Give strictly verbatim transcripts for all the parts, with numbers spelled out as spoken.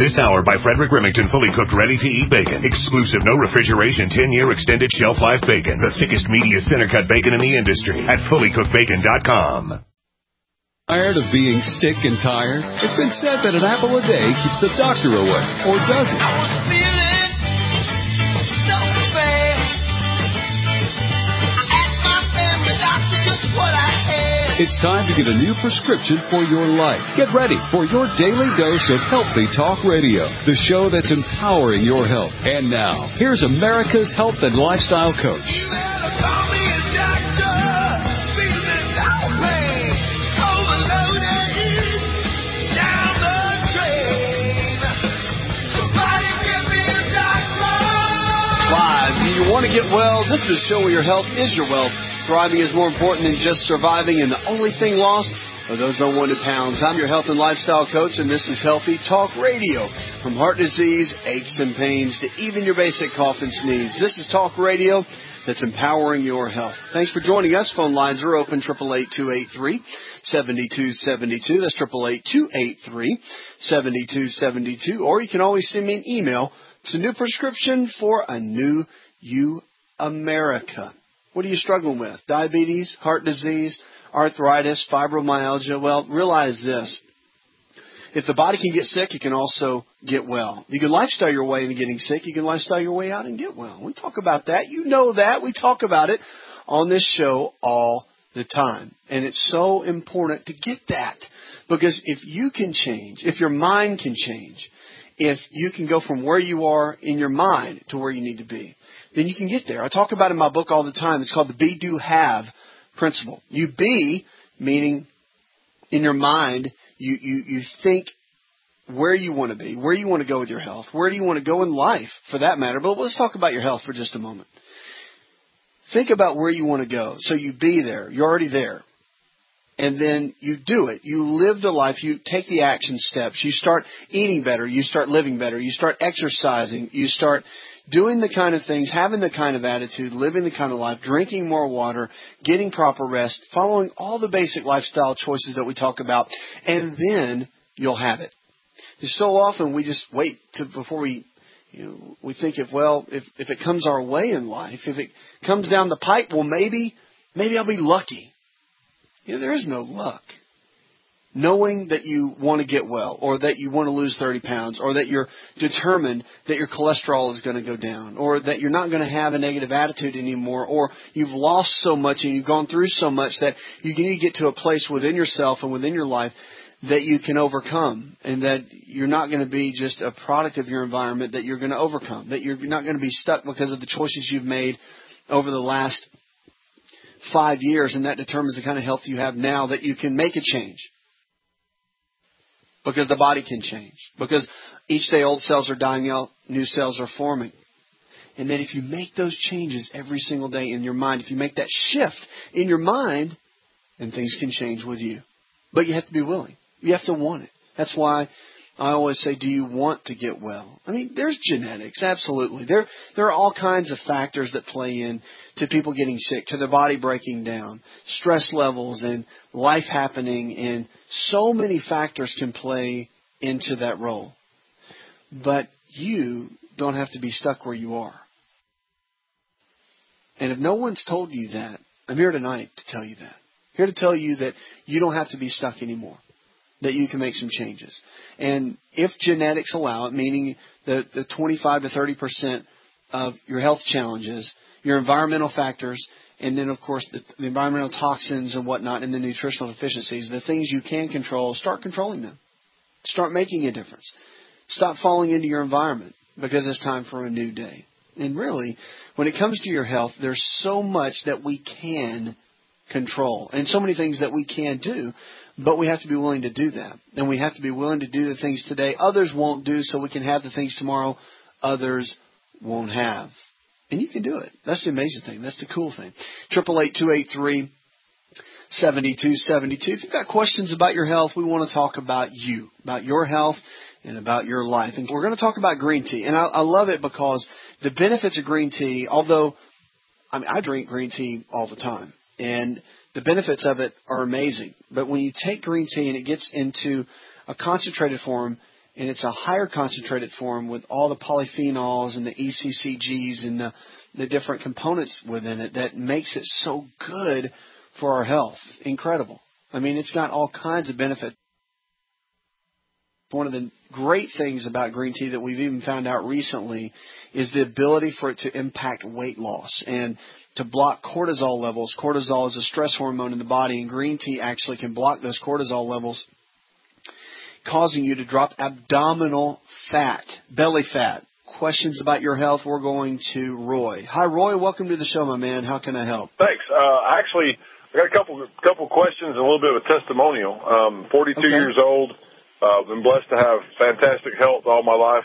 This hour by Frederick Remington, fully cooked, ready-to-eat bacon. Exclusive, no refrigeration, ten-year extended shelf life bacon. The thickest, meatiest center-cut bacon in the industry at fully cooked bacon dot com. Tired of being sick and tired? It's been said that an apple a day keeps the doctor away, or does it? I was feeling so bad. I asked my family doctor just what I had. It's time to get a new prescription for your life. Get ready for your daily dose of Healthy Talk Radio, the show that's empowering your health. And now, here's America's health and lifestyle coach. You better call me a doctor. Feeling no pain. Overloaded. Down the drain. Somebody give me a doctor. Live. Do you want to get well? This is the show where your health is your wealth. Thriving is more important than just surviving, and the only thing lost are those unwanted pounds. I'm your health and lifestyle coach, and this is Healthy Talk Radio. From heart disease, aches and pains, to even your basic cough and sneeze. This is Talk Radio that's empowering your health. Thanks for joining us. Phone lines are open, eight eight eight, two eight three, seven two seven two. That's eight eight eight, two eight three, seven two seven two. Or you can always send me an email. It's a new prescription for a new you, America. What are you struggling with? Diabetes, heart disease, arthritis, fibromyalgia? Well, realize this. If the body can get sick, it can also get well. You can lifestyle your way into getting sick. You can lifestyle your way out and get well. We talk about that. You know that. We talk about it on this show all the time. And it's so important to get that. Because if you can change, if your mind can change, if you can go from where you are in your mind to where you need to be, then you can get there. I talk about it in my book all the time. It's called the be, do, have principle. You be, meaning in your mind, you, you, you think where you want to be, where you want to go with your health, where do you want to go in life, for that matter. But let's talk about your health for just a moment. Think about where you want to go. So you be there. You're already there. And then you do it. You live the life. You take the action steps. You start eating better. You start living better. You start exercising. You start doing the kind of things, having the kind of attitude, living the kind of life, drinking more water, getting proper rest, following all the basic lifestyle choices that we talk about, and then you'll have it. So often we just wait to, before we, you know, we think if, well, if, if it comes our way in life, if it comes down the pipe, well, maybe, maybe I'll be lucky. You know, there is no luck. Knowing that you want to get well, or that you want to lose thirty pounds, or that you're determined that your cholesterol is going to go down, or that you're not going to have a negative attitude anymore, or you've lost so much and you've gone through so much that you need to get to a place within yourself and within your life that you can overcome, and that you're not going to be just a product of your environment, that you're going to overcome, that you're not going to be stuck because of the choices you've made over the last five years, and that determines the kind of health you have now, that you can make a change. Because the body can change. Because each day old cells are dying out, new cells are forming. And then if you make those changes every single day in your mind, if you make that shift in your mind, then things can change with you. But you have to be willing. You have to want it. That's why I always say, do you want to get well? I mean, there's genetics, absolutely. There, there are all kinds of factors that play in to people getting sick, to their body breaking down, stress levels and life happening, and so many factors can play into that role. But you don't have to be stuck where you are. And if no one's told you that, I'm here tonight to tell you that. Here to tell you that you don't have to be stuck anymore, that you can make some changes. And if genetics allow it, meaning the, the twenty-five to thirty percent of your health challenges, your environmental factors, and then, of course, the, the environmental toxins and whatnot, and the nutritional deficiencies, the things you can control, start controlling them. Start making a difference. Stop falling into your environment, because it's time for a new day. And really, when it comes to your health, there's so much that we can control, and so many things that we can do, but we have to be willing to do that. And we have to be willing to do the things today others won't do, so we can have the things tomorrow others won't have. And you can do it. That's the amazing thing. That's the cool thing. eight eight eight, two eight three, seven two seven two. If you've got questions about your health, we want to talk about you, about your health, and about your life. And we're going to talk about green tea. And I, I love it because the benefits of green tea, although I mean, I drink green tea all the time, and the benefits of it are amazing. But when you take green tea and it gets into a concentrated form, and it's a higher concentrated form with all the polyphenols and the E C C Gs and the, the different components within it that makes it so good for our health. Incredible. I mean, it's got all kinds of benefits. One of the great things about green tea that we've even found out recently is the ability for it to impact weight loss and to block cortisol levels. Cortisol is a stress hormone in the body, and green tea actually can block those cortisol levels, causing you to drop abdominal fat, belly fat. Questions about your health, we're going to Roy. Hi, Roy. Welcome to the show, my man. How can I help? Thanks. Uh, actually, I got a couple couple questions and a little bit of a testimonial. Um, forty-two okay. years old. Uh, been blessed to have fantastic health all my life.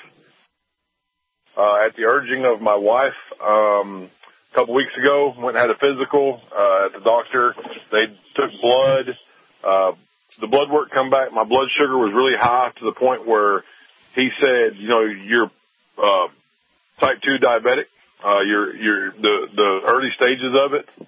Uh, at the urging of my wife, um, a couple weeks ago, went and had a physical uh, at the doctor. They took blood. Uh, the blood work come back. My blood sugar was really high to the point where he said, you know, you're uh, type two diabetic. Uh, you're you're the the early stages of it,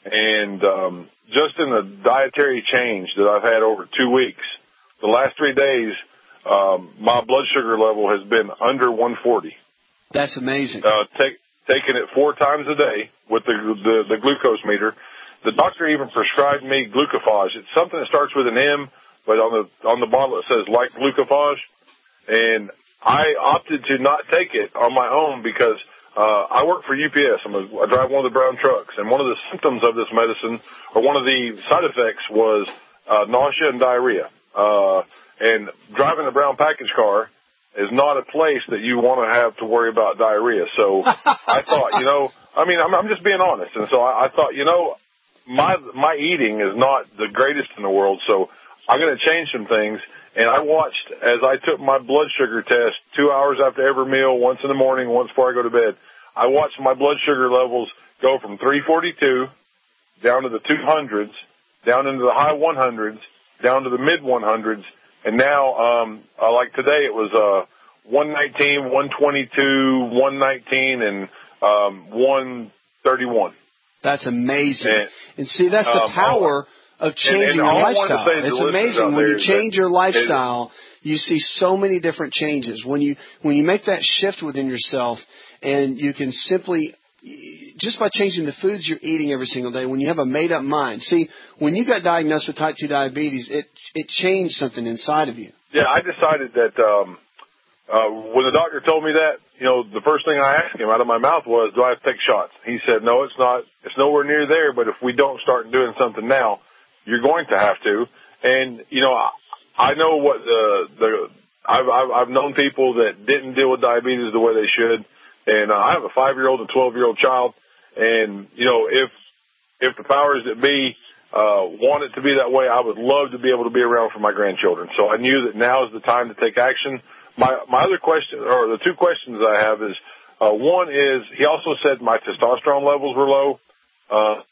and um, just in the dietary change that I've had over two weeks. The last three days, um, my blood sugar level has been under one forty. That's amazing. Uh, take, taking it four times a day with the, the the glucose meter. The doctor even prescribed me glucophage. It's something that starts with an M, but on the on the bottle it says like glucophage. And I opted to not take it on my own because uh, I work for U P S. I'm a, I drive one of the brown trucks, and one of the symptoms of this medicine, or one of the side effects, was uh, nausea and diarrhea. Uh, and driving a brown package car is not a place that you want to have to worry about diarrhea. So I thought, you know, I mean, I'm, I'm just being honest. And so I, I thought, you know, my, my eating is not the greatest in the world. So I'm going to change some things. And I watched as I took my blood sugar test two hours after every meal, once in the morning, once before I go to bed. I watched my blood sugar levels go from three forty-two down to the two hundreds, down into the high one hundreds, down to the mid one hundreds, and now, um, uh, like today, it was uh, one nineteen, one twenty-two, one nineteen, and um, one thirty-one. That's amazing. And, and see, that's the um, power of changing and, and your lifestyle. It's amazing when you change your lifestyle. You see so many different changes. When you when you make that shift within yourself, and you can simply, just by changing the foods you're eating every single day, when you have a made-up mind. See, when you got diagnosed with type two diabetes, it it changed something inside of you. Yeah, I decided that um, uh, when the doctor told me that, you know, the first thing I asked him out of my mouth was, do I have to take shots? He said, no, it's not. It's nowhere near there, but if we don't start doing something now, you're going to have to. And, you know, I, I know what the, the I've, I've, I've known people that didn't deal with diabetes the way they should. And uh, I have a five-year-old and twelve-year-old child, and, you know, if if the powers that be uh, want it to be that way, I would love to be able to be around for my grandchildren. So I knew that now is the time to take action. My my other question, or the two questions I have is, uh, one is, he also said my testosterone levels were low. Uh,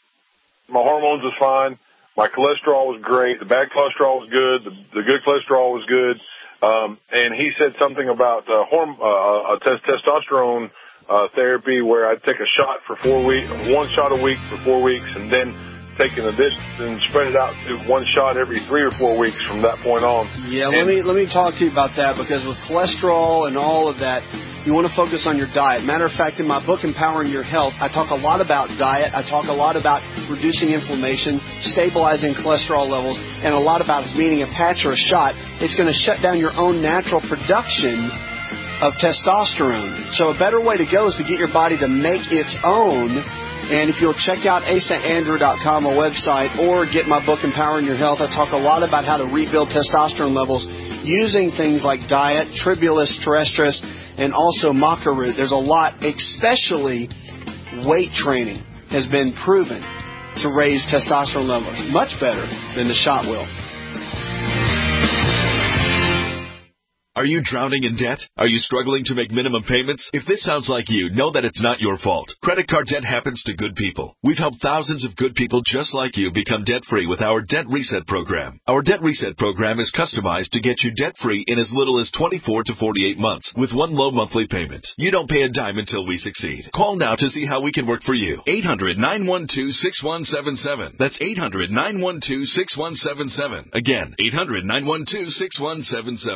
my hormones was fine. My cholesterol was great. The bad cholesterol was good. The, the good cholesterol was good. Um, and he said something about uh, horm- uh, a t- testosterone uh, therapy where I'd take a shot for four weeks, one shot a week for four weeks, and then taking a bit and spread it out to one shot every three or four weeks from that point on. Yeah, and let me let me talk to you about that, because with cholesterol and all of that, you want to focus on your diet. Matter of fact, in my book, Empowering Your Health, I talk a lot about diet. I talk a lot about reducing inflammation, stabilizing cholesterol levels, and a lot about meaning a patch or a shot. It's going to shut down your own natural production of testosterone. So a better way to go is to get your body to make its own. And if you'll check out asa andrew dot com, a website, or get my book, Empowering Your Health, I talk a lot about how to rebuild testosterone levels using things like diet, Tribulus terrestris, and also maca root. There's a lot, especially weight training, has been proven to raise testosterone levels much better than the shot will. Are you drowning in debt? Are you struggling to make minimum payments? If this sounds like you, know that it's not your fault. Credit card debt happens to good people. We've helped thousands of good people just like you become debt-free with our Debt Reset program. Our Debt Reset program is customized to get you debt-free in as little as twenty-four to forty-eight months with one low monthly payment. You don't pay a dime until we succeed. Call now to see how we can work for you. eight hundred, nine one two, six one seven seven. That's eight hundred, nine one two, six one seven seven. Again, eight hundred, nine one two, six one seven seven.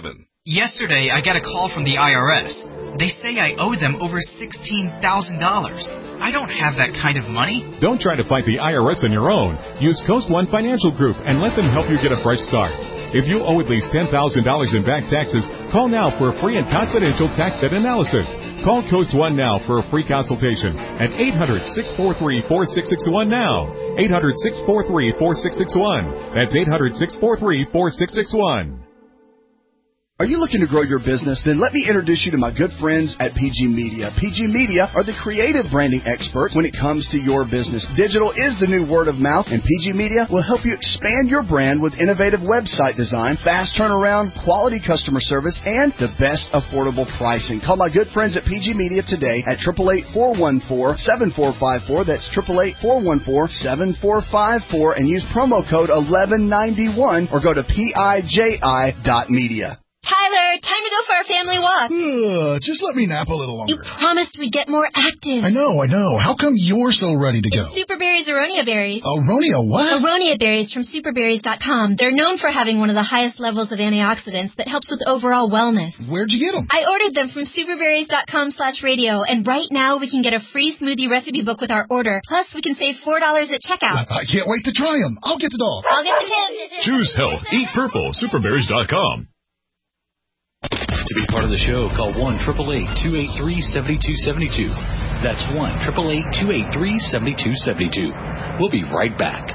Yesterday, I got a call from the I R S. They say I owe them over sixteen thousand dollars. I don't have that kind of money. Don't try to fight the I R S on your own. Use Coast One Financial Group and let them help you get a fresh start. If you owe at least ten thousand dollars in back taxes, call now for a free and confidential tax debt analysis. Call Coast One now for a free consultation at eight hundred, six four three, four six six one now. eight hundred, six four three, four six six one. That's eight hundred, six four three, four six six one. Are you looking to grow your business? Then let me introduce you to my good friends at P G Media. P G Media are the creative branding experts when it comes to your business. Digital is the new word of mouth, and P G Media will help you expand your brand with innovative website design, fast turnaround, quality customer service, and the best affordable pricing. Call my good friends at P G Media today at eight eight eight, four one four, seven four five four. That's eight eight eight, four one four, seven four five four, and use promo code eleven ninety-one or go to P I J I dot media. Tyler, time to go for our family walk. Uh, just let me nap a little longer. You promised we'd get more active. I know, I know. How come you're so ready to go? It's Superberry's Aronia berries. Aronia what? Aronia berries from superberries dot com. They're known for having one of the highest levels of antioxidants that helps with overall wellness. Where'd you get them? I ordered them from superberries dot com slash radio, and right now we can get a free smoothie recipe book with our order. Plus, we can save four dollars at checkout. I can't wait to try them. I'll get the dog. I'll get the kids. Choose health. Eat purple. superberries dot com. To be part of the show, call one eight eight eight, two eight three, seven two seven two. That's one eight eight eight, two eight three, seven two seven two. We'll be right back.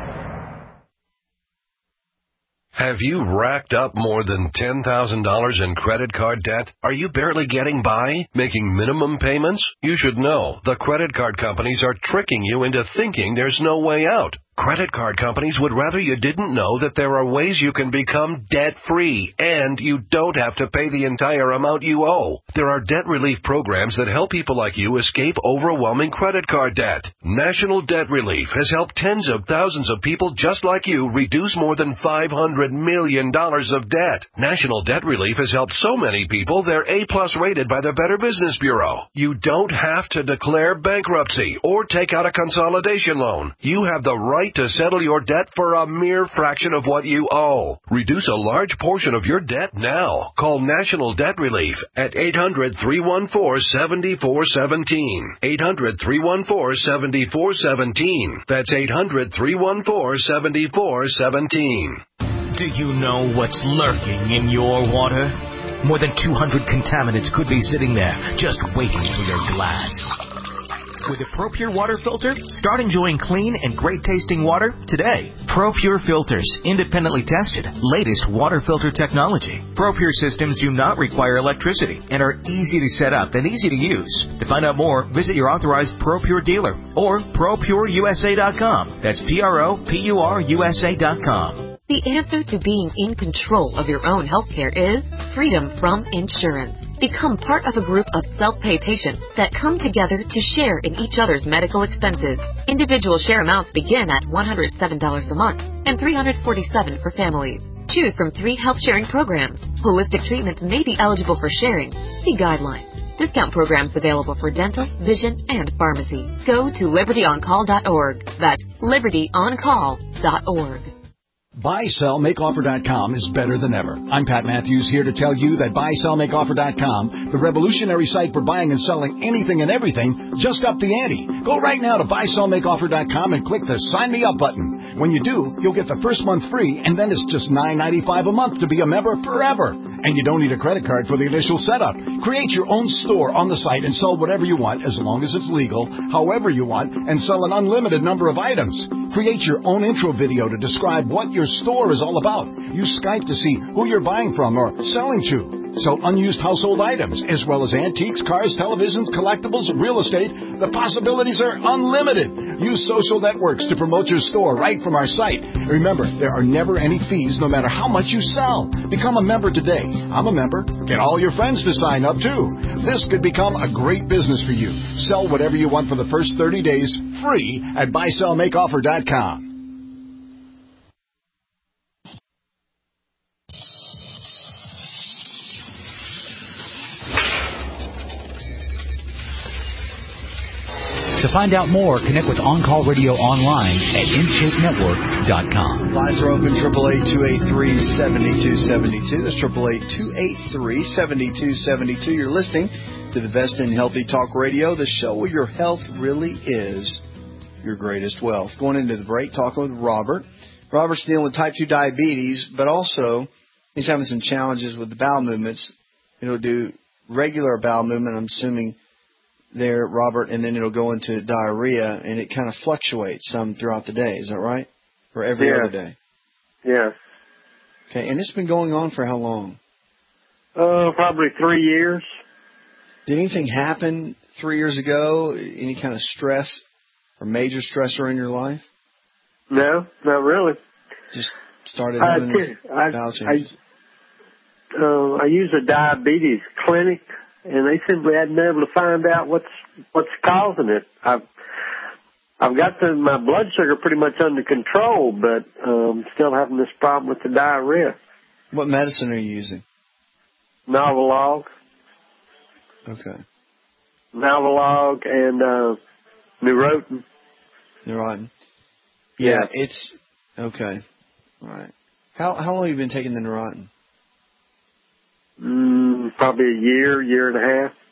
Have you racked up more than ten thousand dollars in credit card debt? Are you barely getting by, making minimum payments? You should know the credit card companies are tricking you into thinking there's no way out. Credit card companies would rather you didn't know that there are ways you can become debt-free, and you don't have to pay the entire amount you owe. There are debt relief programs that help people like you escape overwhelming credit card debt. National Debt Relief has helped tens of thousands of people just like you reduce more than five hundred million dollars of debt. National Debt Relief has helped so many people they're A-plus rated by the Better Business Bureau. You don't have to declare bankruptcy or take out a consolidation loan. You have the right to settle your debt for a mere fraction of what you owe. Reduce a large portion of your debt now. Call National Debt Relief at eight hundred, three one four, seven four one seven. eight hundred, three one four, seven four one seven. That's eight hundred, three one four, seven four one seven. Do you know what's lurking in your water? More than two hundred contaminants could be sitting there, just waiting for your glass. With a ProPure water filter, start enjoying clean and great-tasting water today. ProPure filters, independently tested, latest water filter technology. ProPure systems do not require electricity and are easy to set up and easy to use. To find out more, visit your authorized ProPure dealer or pro pure U S A dot com. That's P R O P U R U S A dot com. The answer to being in control of your own health care is freedom from insurance. Become part of a group of self-pay patients that come together to share in each other's medical expenses. Individual share amounts begin at one hundred seven dollars a month and three hundred forty-seven dollars for families. Choose from three health sharing programs. Holistic treatments may be eligible for sharing. See guidelines. Discount programs available for dental, vision, and pharmacy. Go to liberty on call dot org. That's liberty on call dot org. buy sell make offer dot com is better than ever. I'm Pat Matthews, here to tell you that buy sell make offer dot com, the revolutionary site for buying and selling anything and everything, just upped the ante. Go right now to buy sell make offer dot com and click the Sign Me Up button. When you do, you'll get the first month free, and then it's just nine ninety-five a month to be a member forever. And you don't need a credit card for the initial setup. Create your own store on the site and sell whatever you want, as long as it's legal, however you want, and sell an unlimited number of items. Create your own intro video to describe what your store is all about. Use Skype to see who you're buying from or selling to. Sell unused household items, as well as antiques, cars, televisions, collectibles, real estate. The possibilities are unlimited. Use social networks to promote your store right from our site. Remember, there are never any fees, no matter how much you sell. Become a member today. I'm a member. Get all your friends to sign up, too. This could become a great business for you. Sell whatever you want for the first thirty days, free at buy sell make offer dot com. To find out more, connect with On Call Radio online at in shape network dot com. Lines are open, eight eight eight, two eight three, seven two seven two. That's eight eight eight, two eight three, seven two seven two. You're listening to the best in Healthy Talk Radio, the show where your health really is your greatest wealth. Going into the break, talking with Robert. Robert's dealing with type two diabetes, but also he's having some challenges with the bowel movements. It'll do regular bowel movement, I'm assuming, there, Robert, and then it'll go into diarrhea, and it kind of fluctuates some throughout the day. Is that right? Or every yeah. other day? Yes. Okay, and it's been going on for how long? Uh, probably three years. Did anything happen three years ago? Any kind of stress or major stressor in your life? No, not really. Just started I, having these I, bowel changes? I, uh, I use a diabetes clinic, and they simply hadn't been able to find out what's what's causing it. I've I've got the, my blood sugar pretty much under control, but um, still having this problem with the diarrhea. What medicine are you using? Novolog. Okay. Novolog and uh, Neurontin. Neurontin. Yeah, yeah, it's okay. All right. How how long have you been taking the Neurontin? Mm, probably a year, year and a half.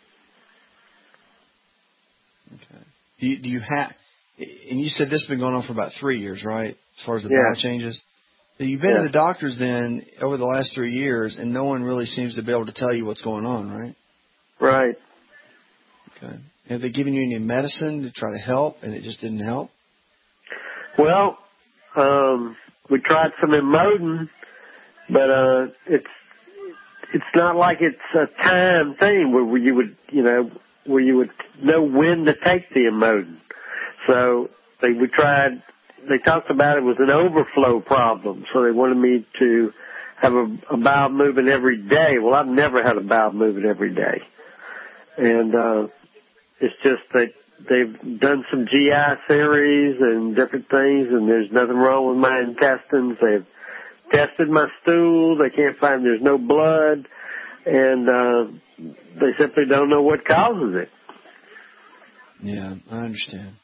Okay. Do you, do you have? And you said this has been going on for about three years, right? As far as the yeah. bowel changes. So you've been yeah. to the doctors then over the last three years, and no one really seems to be able to tell you what's going on, right? Right. Okay. Have they given you any medicine to try to help, and it just didn't help? Well, um, we tried some Imodin, but uh, it's it's not like it's a time thing where you would, you know, where you would know when to take the Imodin. So they we tried. They talked about it was an overflow problem, so they wanted me to have a, a bowel movement every day. Well, I've never had a bowel movement every day, and uh, it's just that they've done some G I series and different things, and there's nothing wrong with my intestines. They've tested my stool. They can't find there's no blood, and uh, they simply don't know what causes it. Yeah, I understand.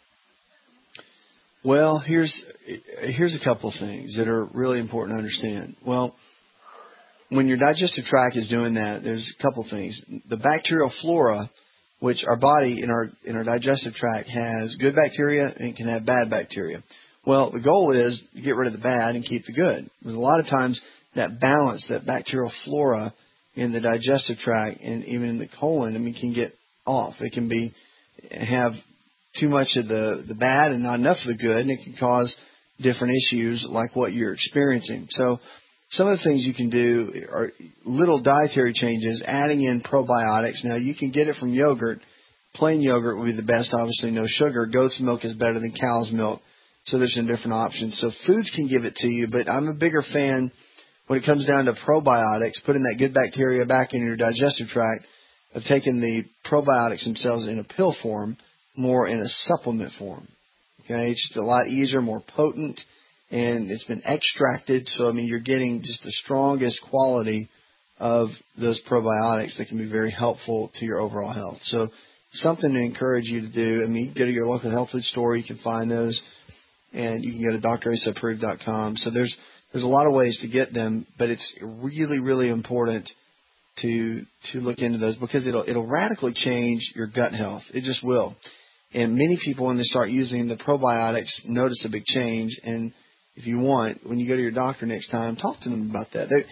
Well, here's here's a couple of things that are really important to understand. Well, when your digestive tract is doing that, there's a couple of things. The bacterial flora, which our body in our in our digestive tract has good bacteria and can have bad bacteria. Well, the goal is to get rid of the bad and keep the good. Because a lot of times that balance, that bacterial flora in the digestive tract and even in the colon, I mean, can get off. It can be have too much of the, the bad and not enough of the good, and it can cause different issues like what you're experiencing. So some of the things you can do are little dietary changes, adding in probiotics. Now, you can get it from yogurt. Plain yogurt would be the best, obviously no sugar. Goat's milk is better than cow's milk, so there's some different options. So foods can give it to you, but I'm a bigger fan when it comes down to probiotics, putting that good bacteria back in your digestive tract, of taking the probiotics themselves in a pill form, more in a supplement form. Okay, it's just a lot easier, more potent, and it's been extracted. So, I mean, you're getting just the strongest quality of those probiotics that can be very helpful to your overall health. So, something to encourage you to do. I mean, you can go to your local health food store. You can find those, and you can go to D R Asa approved dot com. So, there's there's a lot of ways to get them, but it's really, really important to to look into those because it'll it'll radically change your gut health. It just will. And many people, when they start using the probiotics, notice a big change. And if you want, when you go to your doctor next time, talk to them about that. They,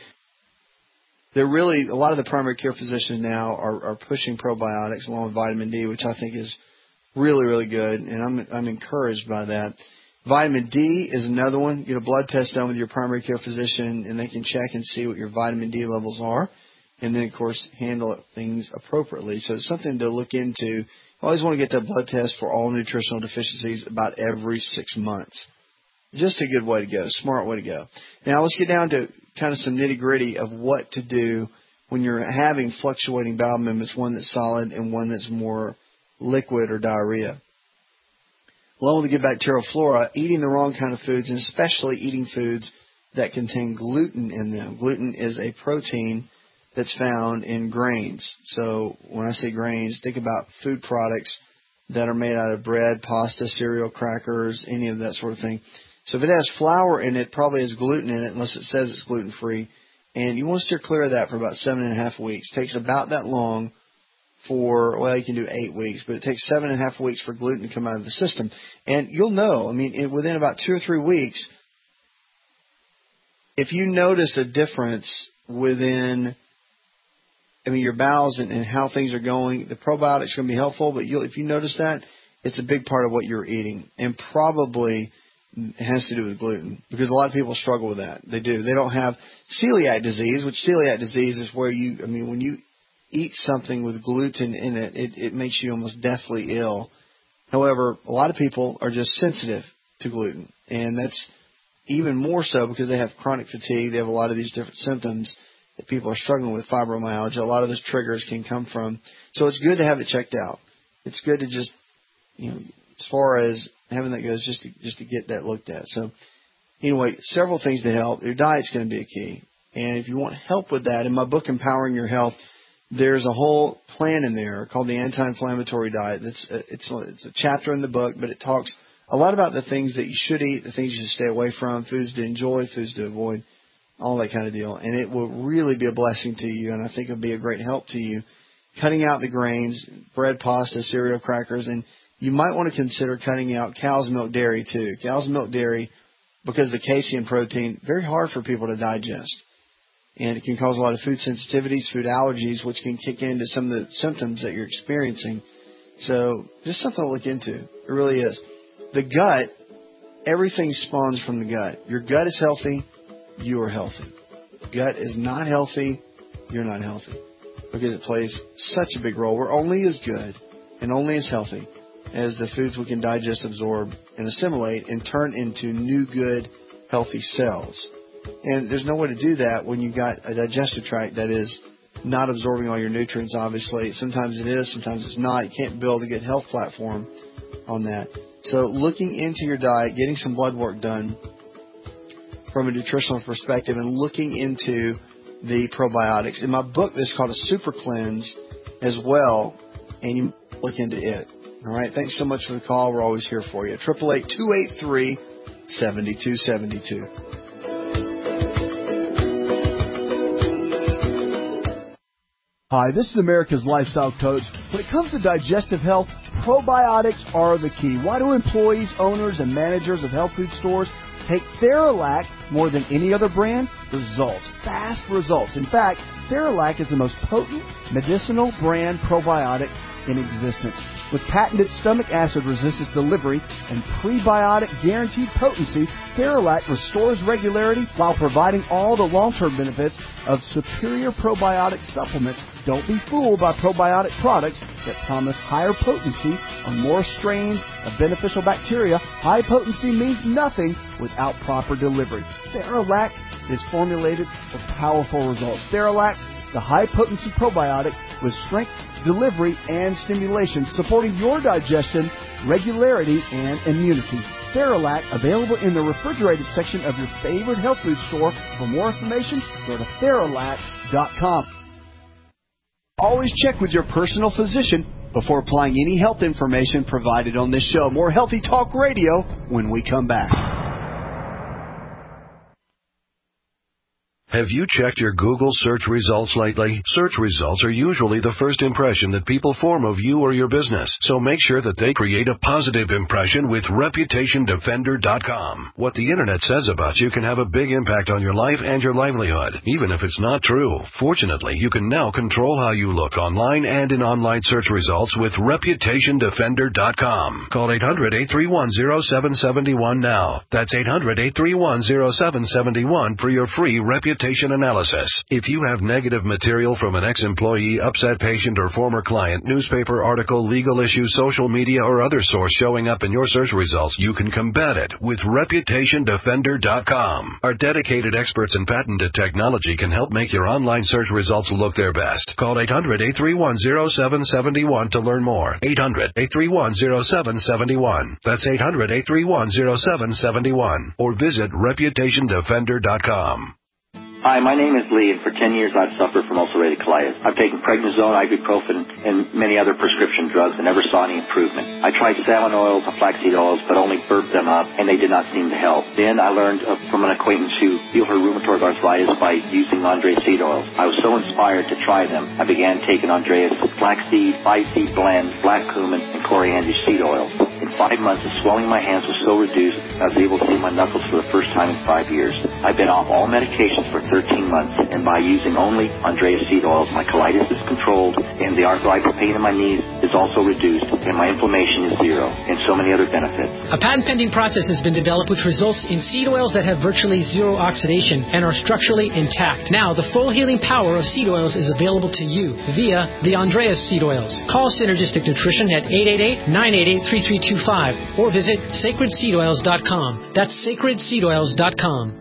they're really, a lot of the primary care physicians now are, are pushing probiotics along with vitamin D, which I think is really, really good. And I'm I'm encouraged by that. Vitamin D is another one. Get a blood test done with your primary care physician, and they can check and see what your vitamin D levels are. And then, of course, handle things appropriately. So it's something to look into. I always want to get that blood test for all nutritional deficiencies about every six months. Just a good way to go, smart way to go. Now let's get down to kind of some nitty-gritty of what to do when you're having fluctuating bowel movements, one that's solid and one that's more liquid or diarrhea. Along with the good bacterial flora, eating the wrong kind of foods, and especially eating foods that contain gluten in them. Gluten is a protein that's found in grains. So when I say grains, think about food products that are made out of bread, pasta, cereal, crackers, any of that sort of thing. So if it has flour in it, probably has gluten in it, unless it says it's gluten-free. And you want to steer clear of that for about seven and a half weeks. It takes about that long for, well, you can do eight weeks, but it takes seven and a half weeks for gluten to come out of the system. And you'll know, I mean, it, within about two or three weeks, if you notice a difference within, I mean, your bowels and, and how things are going, the probiotics are going to be helpful, but you'll, if you notice that, it's a big part of what you're eating. And probably it has to do with gluten, because a lot of people struggle with that. They do. They don't have celiac disease, which celiac disease is where you, I mean, when you eat something with gluten in it, it, it makes you almost deathly ill. However, a lot of people are just sensitive to gluten, and that's even more so because they have chronic fatigue. They have a lot of these different symptoms that people are struggling with, fibromyalgia. A lot of those triggers can come from. So it's good to have it checked out. It's good to just, you know, as far as having that goes, just to, just to get that looked at. So anyway, several things to help. Your diet's going to be a key. And if you want help with that, in my book, Empowering Your Health, there's a whole plan in there called the Anti-Inflammatory Diet. It's a, it's, a, it's a chapter in the book, but it talks a lot about the things that you should eat, the things you should stay away from, foods to enjoy, foods to avoid, all that kind of deal. And it will really be a blessing to you, and I think it'll be a great help to you. Cutting out the grains, bread, pasta, cereal, crackers, and you might want to consider cutting out cow's milk dairy too. Cow's milk dairy, because of the casein protein, very hard for people to digest. And it can cause a lot of food sensitivities, food allergies, which can kick into some of the symptoms that you're experiencing. So just something to look into. It really is. The gut, everything spawns from the gut. Your gut is healthy, you are healthy. Gut is not healthy, you're not healthy. Because it plays such a big role. We're only as good and only as healthy as the foods we can digest, absorb, and assimilate and turn into new, good, healthy cells. And there's no way to do that when you've got a digestive tract that is not absorbing all your nutrients, obviously. Sometimes it is, sometimes it's not. You can't build a good health platform on that. So looking into your diet, getting some blood work done from a nutritional perspective, and looking into the probiotics. In my book, there's called a Super Cleanse as well, and you look into it. All right, thanks so much for the call. We're always here for you. eight eight eight, two eight three, seven two seven two. Hi, this is America's Lifestyle Coach. When it comes to digestive health, probiotics are the key. Why do employees, owners, and managers of health food stores take Theralac more than any other brand? Results. Fast results. In fact, Theralac is the most potent medicinal brand probiotic in existence. With patented stomach acid resistance delivery and prebiotic guaranteed potency, Theralac restores regularity while providing all the long-term benefits of superior probiotic supplements. Don't be fooled by probiotic products that promise higher potency on more strains of beneficial bacteria. High potency means nothing without proper delivery. Theralac is formulated for powerful results. Theralac, the high-potency probiotic with strength, delivery, and stimulation, supporting your digestion, regularity, and immunity. Theralac, available in the refrigerated section of your favorite health food store. For more information, go to Theralac dot com. Always check with your personal physician before applying any health information provided on this show. More Healthy Talk Radio when we come back. Have you checked your Google search results lately? Search results are usually the first impression that people form of you or your business, so make sure that they create a positive impression with Reputation Defender dot com. What the Internet says about you can have a big impact on your life and your livelihood, even if it's not true. Fortunately, you can now control how you look online and in online search results with Reputation Defender dot com. Call eight hundred, eight three one, zero seven seven one now. That's eight hundred, eight three one, zero seven seven one for your free Reputation analysis. If you have negative material from an ex-employee, upset patient, or former client, newspaper article, legal issue, social media, or other source showing up in your search results, you can combat it with Reputation Defender dot com. Our dedicated experts in patented technology can help make your online search results look their best. Call eight hundred, eight three one, zero seven seven one to learn more. eight hundred, eight three one, zero seven seven one. That's eight hundred, eight three one, zero seven seven one. Or visit Reputation Defender dot com. Hi, my name is Lee, and for ten years I've suffered from ulcerative colitis. I've taken prednisone, ibuprofen, and many other prescription drugs and never saw any improvement. I tried salmon oils and flaxseed oils, but only burped them up, and they did not seem to help. Then I learned uh, from an acquaintance who healed her rheumatoid arthritis by using Andreas seed oils. I was so inspired to try them, I began taking Andreas flaxseed, five-seed blend, black cumin, and coriander seed oils. In five months, the swelling in my hands was so reduced, I was able to see my knuckles for the first time in five years. I've been off all medications for thirteen months, and by using only Andreas seed oils, my colitis is controlled, and the arthritis pain in my knees is also reduced, and my inflammation is zero, and so many other benefits. A patent-pending process has been developed which results in seed oils that have virtually zero oxidation and are structurally intact. Now, the full healing power of seed oils is available to you via the Andreas seed oils. Call Synergistic Nutrition at eight eight eight, nine eight eight, three three two five or visit sacred seed oils dot com. That's sacred seed oils dot com.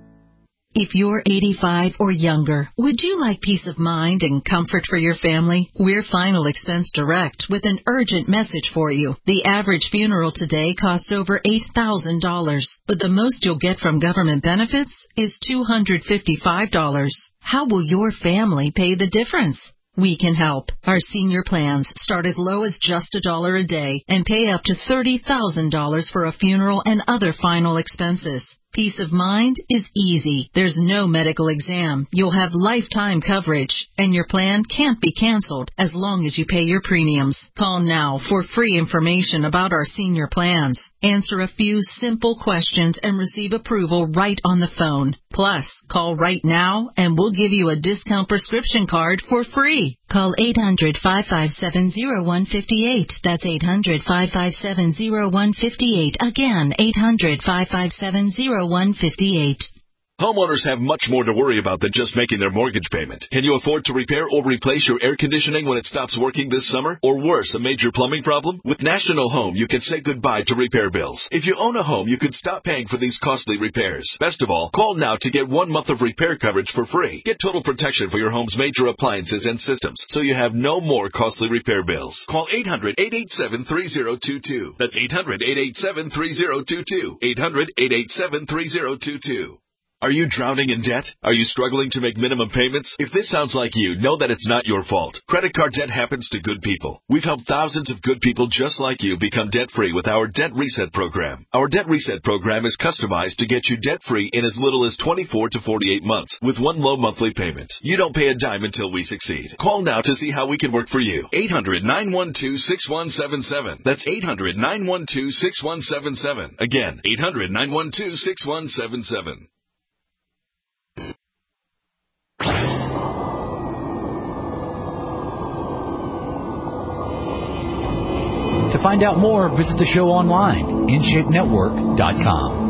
If you're eighty-five or younger, would you like peace of mind and comfort for your family? We're Final Expense Direct with an urgent message for you. The average funeral today costs over eight thousand dollars, but the most you'll get from government benefits is two hundred fifty-five dollars. How will your family pay the difference? We can help. Our senior plans start as low as just a dollar a day and pay up to thirty thousand dollars for a funeral and other final expenses. Peace of mind is easy. There's no medical exam. You'll have lifetime coverage, and your plan can't be canceled as long as you pay your premiums. Call now for free information about our senior plans. Answer a few simple questions and receive approval right on the phone. Plus, call right now and we'll give you a discount prescription card for free. Call eight hundred, five five seven, zero one five eight. That's eight hundred, five five seven, zero one five eight. Again, eight hundred, five five seven, zero one five eight. Homeowners have much more to worry about than just making their mortgage payment. Can you afford to repair or replace your air conditioning when it stops working this summer? Or worse, a major plumbing problem? With National Home, you can say goodbye to repair bills. If you own a home, you can stop paying for these costly repairs. Best of all, call now to get one month of repair coverage for free. Get total protection for your home's major appliances and systems, so you have no more costly repair bills. Call eight hundred, eight eight seven, three zero two two. That's eight hundred, eight eight seven, three zero two two. eight hundred, eight eight seven, three zero two two. Are you drowning in debt? Are you struggling to make minimum payments? If this sounds like you, know that it's not your fault. Credit card debt happens to good people. We've helped thousands of good people just like you become debt-free with our Debt Reset program. Our Debt Reset program is customized to get you debt-free in as little as twenty-four to forty-eight months with one low monthly payment. You don't pay a dime until we succeed. Call now to see how we can work for you. eight hundred, nine one two, six one seven seven. That's eight hundred, nine one two, six one seven seven. Again, eight hundred, nine one two, six one seven seven. To find out more, visit the show online, in shape network dot com.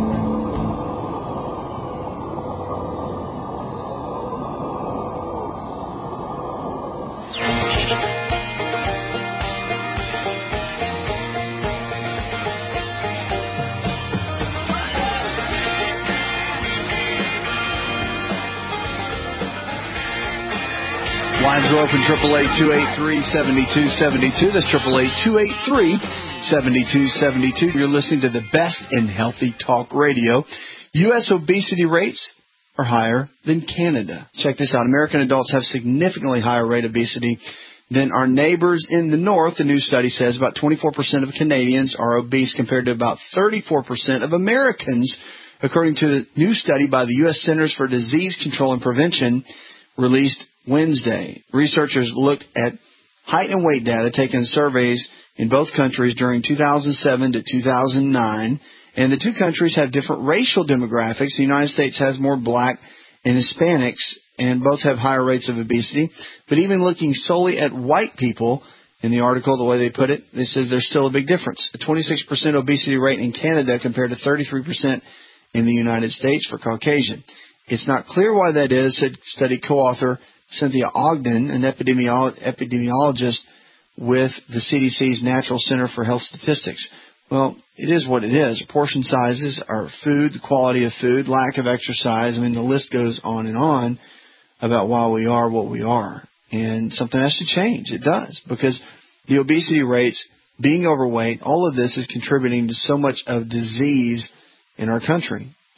Lines are open, triple eight, two eight three, seven two seven two. That's triple eight, two eight three, seven two seven two. You're listening to the best in healthy talk radio. U S obesity rates are higher than Canada. Check this out. American adults have significantly higher rate of obesity than our neighbors in the north. The new study says about twenty-four percent of Canadians are obese compared to about thirty-four percent of Americans, according to the new study by the U S Centers for Disease Control and Prevention released Wednesday. Researchers looked at height and weight data taken in surveys in both countries during two thousand seven to two thousand nine, and the two countries have different racial demographics. The United States has more black and Hispanics, and both have higher rates of obesity. But even looking solely at white people, in the article, the way they put it, they says there's still a big difference. A twenty-six percent obesity rate in Canada compared to thirty-three percent in the United States for Caucasian. It's not clear why that is, said study co-author Cynthia Ogden, an epidemiolo- epidemiologist with the C D C's National Center for Health Statistics. Well, it is what it is. Portion sizes, our food, the quality of food, lack of exercise. I mean, the list goes on and on about why we are what we are. And something has to change. It does. Because the obesity rates, being overweight, all of this is contributing to so much of disease in our country.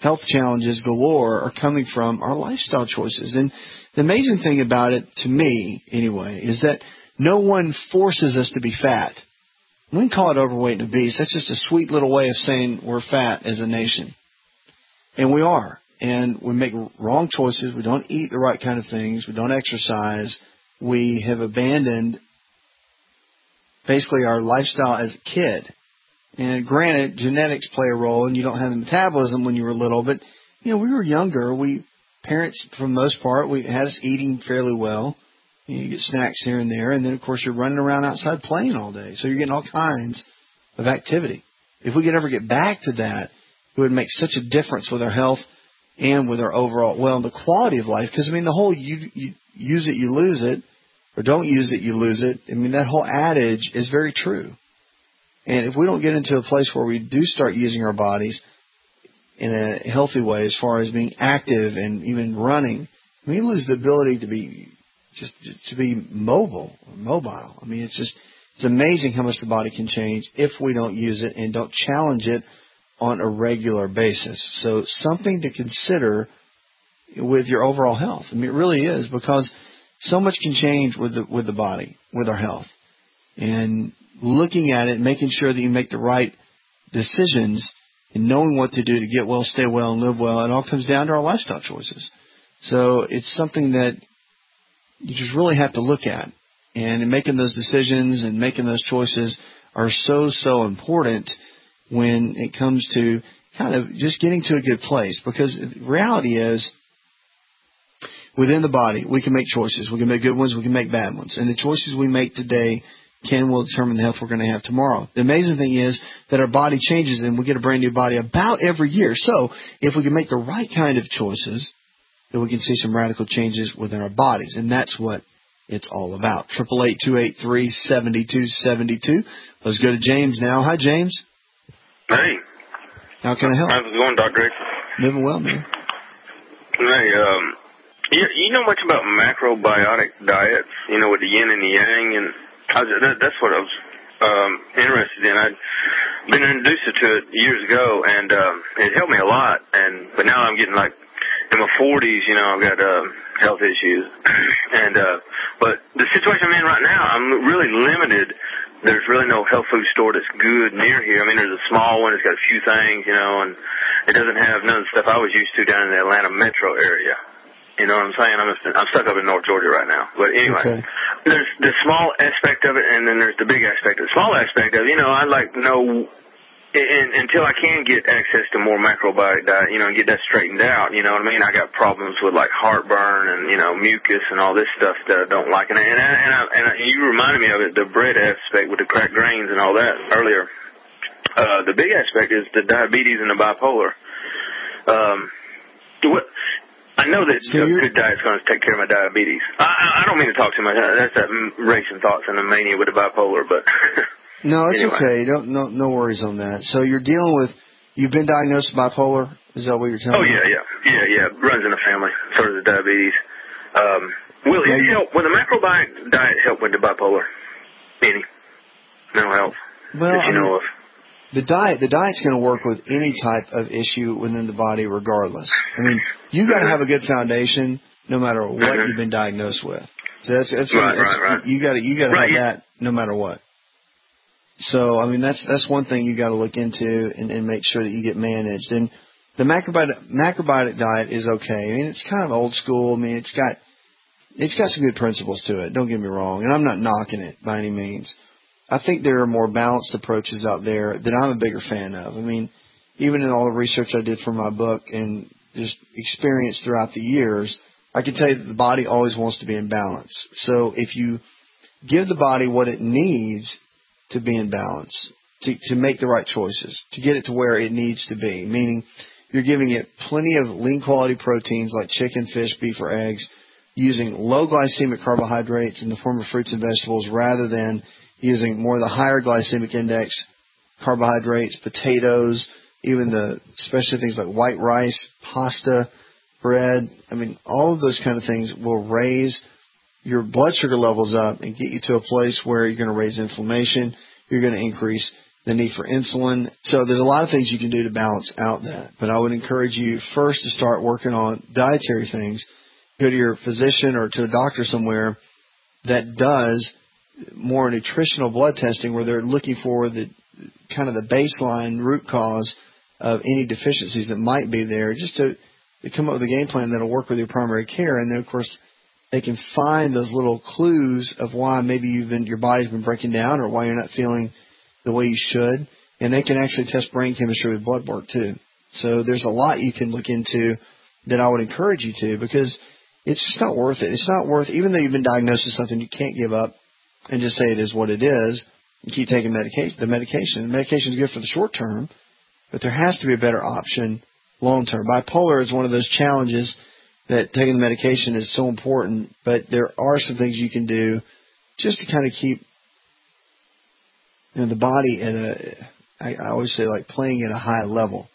health challenges galore are coming from our lifestyle choices. And the amazing thing about it, to me anyway, is that no one forces us to be fat. We can call it overweight and obese. That's just a sweet little way of saying we're fat as a nation. And we are. And we make wrong choices. We don't eat the right kind of things. We don't exercise. We have abandoned basically our lifestyle as a kid. And granted, genetics play a role, and you don't have the metabolism when you were little. But, you know, we were younger. We parents, for the most part, we had us eating fairly well. You know, you get snacks here and there. And then, of course, you're running around outside playing all day. So you're getting all kinds of activity. If we could ever get back to that, it would make such a difference with our health and with our overall, well, the quality of life. Because, I mean, the whole you, you use it, you lose it, or don't use it, you lose it. I mean, that whole adage is very true. And if we don't get into a place where we do start using our bodies in a healthy way as far as being active and even running, we lose the ability to be just to be mobile or mobile. I mean, it's just it's amazing how much the body can change if we don't use it and don't challenge it on a regular basis. So something to consider with your overall health. I mean, it really is, because so much can change with the with the body, with our health. And looking at it, making sure that you make the right decisions and knowing what to do to get well, stay well, and live well, it all comes down to our lifestyle choices. So it's something that you just really have to look at. And in making those decisions and making those choices are so, so important when it comes to kind of just getting to a good place. Because the reality is, within the body, we can make choices. We can make good ones, we can make bad ones. And the choices we make today can will determine the health we're going to have tomorrow. The amazing thing is that our body changes and we get a brand new body about every year. So if we can make the right kind of choices, then we can see some radical changes within our bodies. And that's what it's all about. eight eight eight, two eight three, seven two seven two. Let's go to James now. Hi, James. Hey. How can I help? How's it going, Doctor Rick? Living well, man. Hey, um, you, you know much about macrobiotic diets, you know, with the yin and the yang, and I was, that, that's what I was um, interested in. I'd been introduced to it years ago, and um, it helped me a lot, and but now I'm getting like, in my forties, you know, I've got uh, health issues, and uh, but the situation I'm in right now, I'm really limited. There's really no health food store that's good near here. I mean, there's a small one that's got a few things, you know, and it doesn't have none of the stuff I was used to down in the Atlanta metro area. You know what I'm saying? I'm, I'm stuck up in North Georgia right now. But anyway, okay. There's the small aspect of it, and then there's the big aspect. The small aspect of it, you know, I'd like to know, and, until I can get access to more macrobiotic diet, you know, and get that straightened out, you know what I mean? I got problems with, like, heartburn and, you know, mucus and all this stuff that I don't like. And, and, I, and, I, and I, you reminded me of it, the bread aspect with the cracked grains and all that earlier. Uh, the big aspect is the diabetes and the bipolar. Um, what... I know that so a good diet's going to take care of my diabetes. I, I don't mean to talk too much. That's that racing thoughts and the mania with the bipolar, but no, it's anyway. okay. Don't no no worries on that. So you're dealing with, you've been diagnosed with bipolar. Is that what you're telling oh, me? Oh yeah, yeah, yeah, yeah. It runs in the family. So does the diabetes. Um, will it yeah, help? Will the macrobiotic diet help with the bipolar? Any mental health? Well, that you I mean, know of? The diet, the diet's going to work with any type of issue within the body, regardless. I mean, you got to have a good foundation, no matter what mm-hmm. you've been diagnosed with. So that's, that's, right, that's right, right. you got to, you got to right, have yeah. that, no matter what. So, I mean, that's that's one thing you got to look into and, and make sure that you get managed. And the macrobiotic macrobiotic diet is okay. I mean, it's kind of old school. I mean, it's got it's got some good principles to it. Don't get me wrong, and I'm not knocking it by any means. I think there are more balanced approaches out there that I'm a bigger fan of. I mean, even in all the research I did for my book and just experience throughout the years, I can tell you that the body always wants to be in balance. So if you give the body what it needs to be in balance, to, to make the right choices, to get it to where it needs to be, meaning you're giving it plenty of lean quality proteins like chicken, fish, beef, or eggs, using low glycemic carbohydrates in the form of fruits and vegetables rather than using more of the higher glycemic index carbohydrates, potatoes, even the especially things like white rice, pasta, bread. I mean, all of those kind of things will raise your blood sugar levels up and get you to a place where you're going to raise inflammation, you're going to increase the need for insulin. So there's a lot of things you can do to balance out that. But I would encourage you first to start working on dietary things. Go to your physician or to a doctor somewhere that does more nutritional blood testing where they're looking for the kind of the baseline root cause of any deficiencies that might be there, just to, to come up with a game plan that'll work with your primary care. And then, of course, they can find those little clues of why maybe you've been, your body's been breaking down or why you're not feeling the way you should. And they can actually test brain chemistry with blood work, too. So there's a lot you can look into that I would encourage you to, because it's just not worth it. It's not worth, even though you've been diagnosed with something, you can't give up and just say it is what it is and keep taking medication. The medication, the medication is good for the short term, but there has to be a better option long term. Bipolar is one of those challenges that taking the medication is so important, but there are some things you can do just to kind of keep, you know, the body at a, I, I always say, like playing at a high level.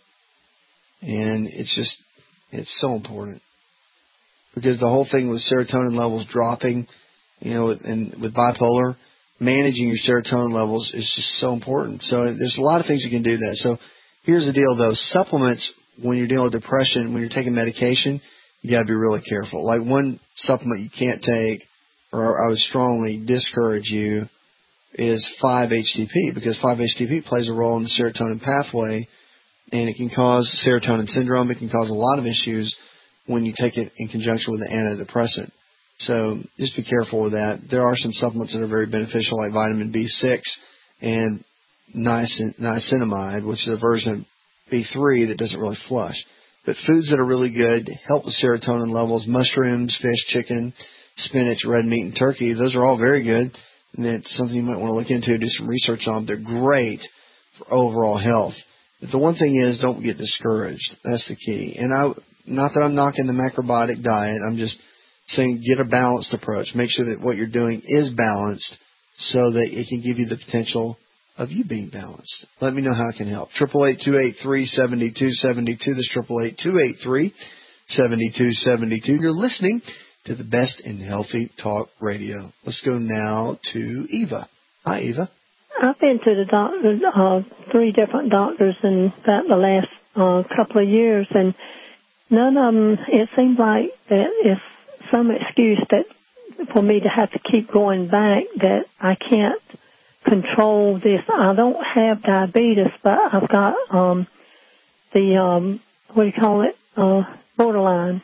And it's just, it's so important. Because the whole thing with serotonin levels dropping, you know, and with bipolar, managing your serotonin levels is just so important. So there's a lot of things you can do that. So here's the deal, though. Supplements, when you're dealing with depression, when you're taking medication, you got to be really careful. Like one supplement you can't take, or I would strongly discourage you, is five H T P, because five H T P plays a role in the serotonin pathway, and it can cause serotonin syndrome. It can cause a lot of issues when you take it in conjunction with an antidepressant. So just be careful with that. There are some supplements that are very beneficial, like vitamin B six and niacin- niacinamide, which is a version of B three that doesn't really flush. But foods that are really good, help with serotonin levels, mushrooms, fish, chicken, spinach, red meat, and turkey, those are all very good. And that's something you might want to look into, do some research on. They're great for overall health. But the one thing is, don't get discouraged. That's the key. And I, not that I'm knocking the macrobiotic diet, I'm just saying get a balanced approach. Make sure that what you're doing is balanced so that it can give you the potential of you being balanced. Let me know how I can help. eight eight eight, two eight three, seven two seven two. That's eight eight eight, two eight three, seven two seven two. You're listening to the best in healthy talk radio. Let's go now to Eva. Hi, Eva. I've been to the doctor, uh, three different doctors in about the last uh, couple of years, and none of them, it seems like that it's some excuse that for me to have to keep going back, that I can't control this. I don't have diabetes, but I've got um, the, um, what do you call it, uh, borderline.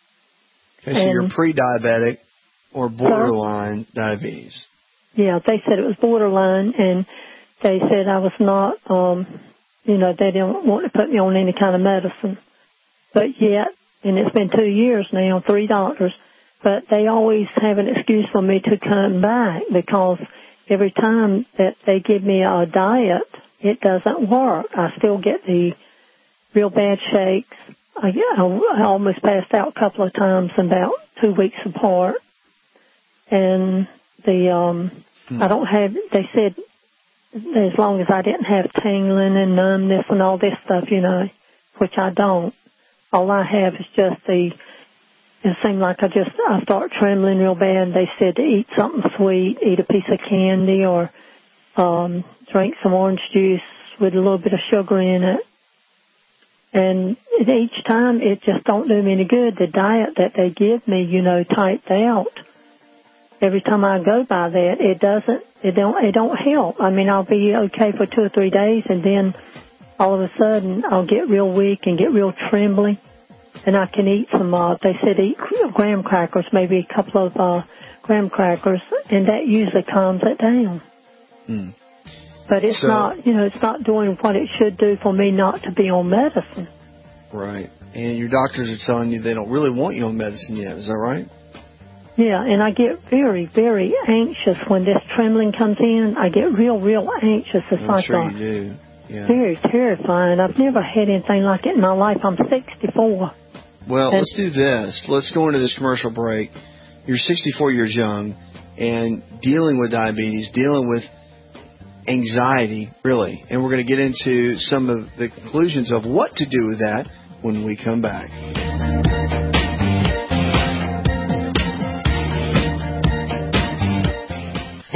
Okay, so and, you're pre-diabetic or borderline uh, diabetes. Yeah, they said it was borderline, and they said I was not, um, you know, they didn't want to put me on any kind of medicine. But yet, and it's been two years now, three doctors, but they always have an excuse for me to come back, because every time that they give me a diet, it doesn't work. I still get the real bad shakes. I, I almost passed out a couple of times about two weeks apart. And the, um, hmm. I don't have, they said as long as I didn't have tingling and numbness and all this stuff, you know, which I don't. All I have is just the, it seemed like I just, I start trembling real bad. They said to eat something sweet, eat a piece of candy, or um, drink some orange juice with a little bit of sugar in it. And each time it just don't do me any good. The diet that they give me, you know, typed out. Every time I go by that, it doesn't, it don't, it don't help. I mean, I'll be okay for two or three days, and then all of a sudden I'll get real weak and get real trembly. And I can eat some, uh, they said eat graham crackers, maybe a couple of uh, graham crackers, and that usually calms it down. Mm. But it's so, not, you know, it's not doing what it should do for me not to be on medicine. Right. And your doctors are telling you they don't really want you on medicine yet. Is that right? Yeah, and I get very, very anxious when this trembling comes in. I get real, real anxious. It's I'm like sure a, you do. Yeah. Very terrifying. I've never had anything like it in my life. I'm sixty-four. Well, and, let's do this. Let's go into this commercial break. You're sixty-four years young and dealing with diabetes, dealing with anxiety, really. And we're going to get into some of the conclusions of what to do with that when we come back.